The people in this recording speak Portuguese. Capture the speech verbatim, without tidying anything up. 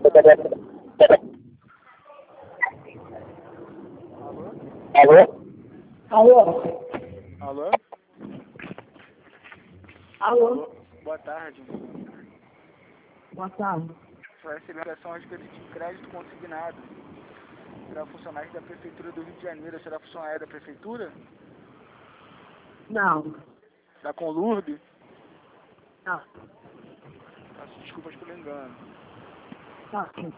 Alô? Alô? Alô? Alô? Boa tarde. Boa tarde. Você vai receber a ligação a respeito de crédito consignado. Será funcionário da Prefeitura do Rio de Janeiro. Será funcionário da Prefeitura? Não. Da Conlurb? Não. Peço desculpas pelo engano. Tá, sim.